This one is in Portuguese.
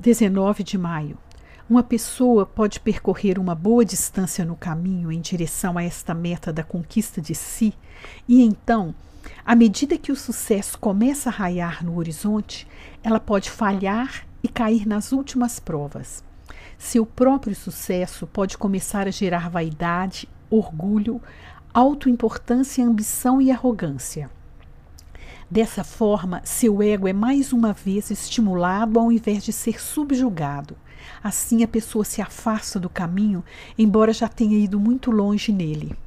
19 de maio. Uma pessoa pode percorrer uma boa distância no caminho em direção a esta meta da conquista de si, e então, à medida que o sucesso começa a raiar no horizonte, ela pode falhar e cair nas últimas provas. Seu próprio sucesso pode começar a gerar vaidade, orgulho, autoimportância, ambição e arrogância. Dessa forma, seu ego é mais uma vez estimulado ao invés de ser subjugado. Assim, a pessoa se afasta do caminho, embora já tenha ido muito longe nele.